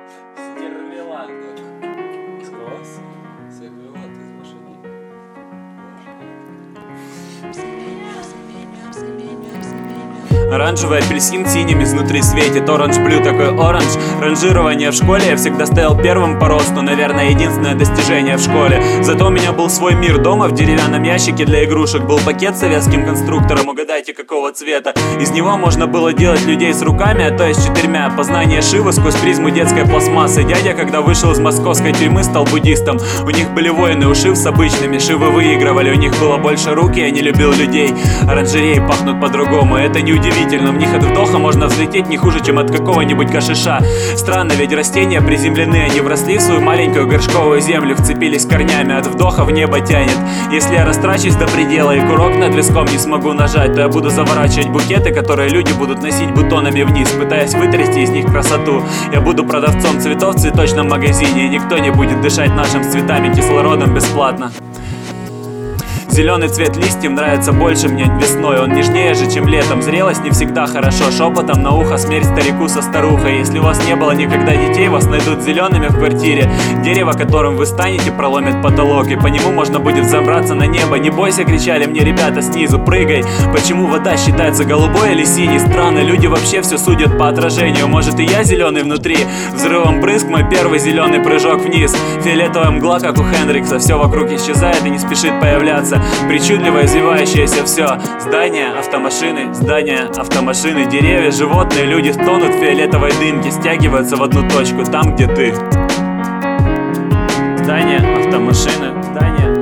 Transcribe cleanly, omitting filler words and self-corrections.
Сервелат. Класс. Сервелат из лошадей. Оранжевый апельсин синим изнутри светит. Оранж блю такой оранж. Ранжирование в школе я всегда стоял первым по росту. Наверное, единственное достижение в школе. Зато у меня был свой мир дома. В деревянном ящике для игрушек был пакет с советским конструктором. Угадайте, какого цвета. Из него можно было делать людей с руками, а то и с 4. Познание Шивы сквозь призму детской пластмассы. Дядя, когда вышел из московской тюрьмы, стал буддистом. У них были войны у Шив с обычными. Шивы выигрывали, у них было больше рук, и я не любил людей. Оранжереи пахнут по-другому, это не удивительно. В них от вдоха можно взлететь не хуже, чем от какого-нибудь кашиша. Странно, ведь растения приземлены, они вросли в свою маленькую горшковую землю, вцепились корнями, от вдоха в небо тянет. Если я растрачусь до предела и курок над виском не смогу нажать, то я буду заворачивать букеты, которые люди будут носить бутонами вниз, пытаясь вытрясти из них красоту. Я буду продавцом цветов в цветочном магазине, и никто не будет дышать нашим с цветами кислородом бесплатно. Зеленый цвет листьев нравится больше мне весной. Он нежнее же, чем летом. Зрелость не всегда хорошо. Шепотом на ухо смерть старику со старухой. Если у вас не было никогда детей, вас найдут зелеными в квартире. Дерево, которым вы станете, проломит потолок, и по нему можно будет забраться на небо. Не бойся, кричали мне ребята снизу, прыгай. Почему вода считается голубой или синей? Странно, люди вообще все судят по отражению. Может, и я зеленый внутри? Взрывом брызг мой первый зеленый прыжок вниз. Фиолетовая мгла, как у Хендрикса. Все вокруг исчезает и не спешит появляться. Причудливо извивающееся все. Здания, автомашины, деревья, животные, люди тонут в фиолетовой дымке, стягиваются в одну точку, там, где ты. Здания, автомашины,